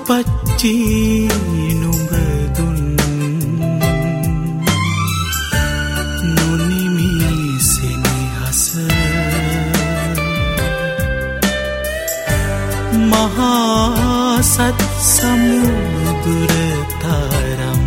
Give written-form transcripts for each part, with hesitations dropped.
අපච්චි නුඹ දුන් නොනිමි සෙනෙහස මහා සත් සමුදුර තරම්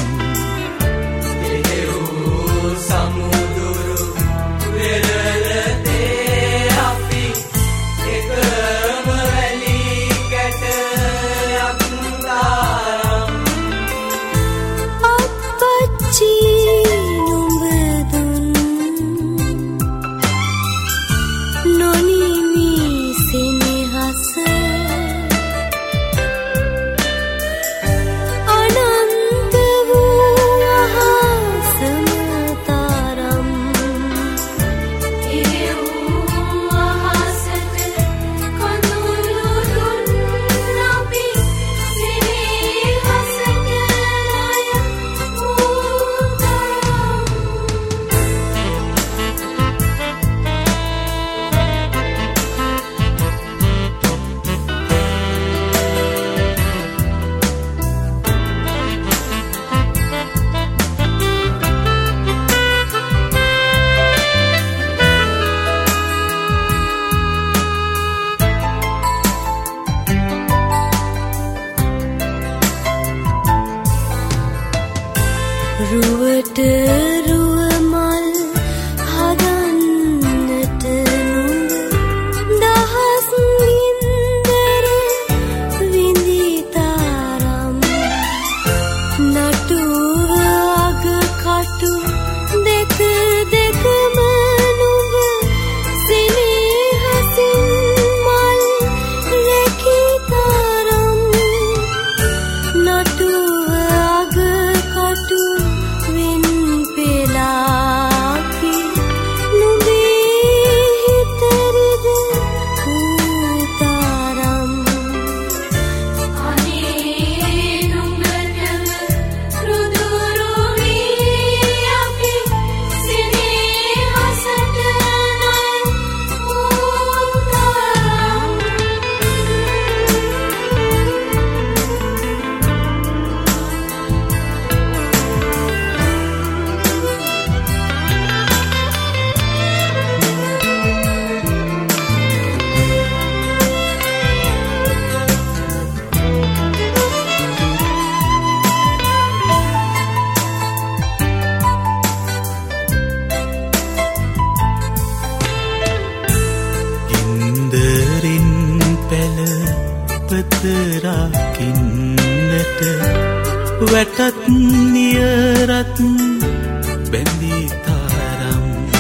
රුවට රුවමල් හදන්නට නුඹ දහස් ගින්දර විඳි තරම් නටුව අග කටු දෙක දෙකම නුඹ සෙනෙහසින් මල් රැකී තරම් නටුව අග කටු පතරකින්නට වැටත් නියරත් බැඳී තරම්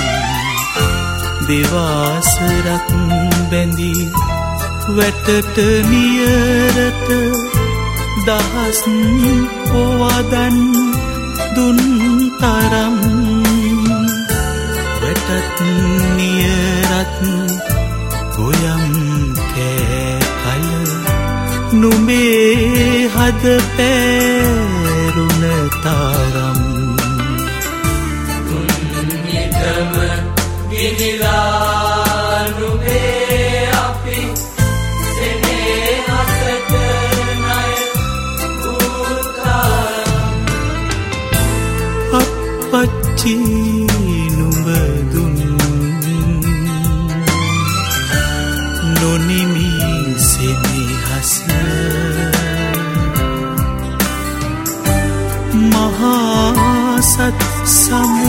දෙවාසරක් බැඳී වැටට නියරට දහස් පොවදන් දුන් තරම් වැටත් නියරත් ගොයම් කෑකල නුඹේ හද පැරුණ තරම් තුන්නිතම ගිනිලා නුඹේ අපි සෙනෙහසට ණය වූ තරම් අපච්චි නුඹ දුන් නොනිමි සෙනෙහස මහා සත් සම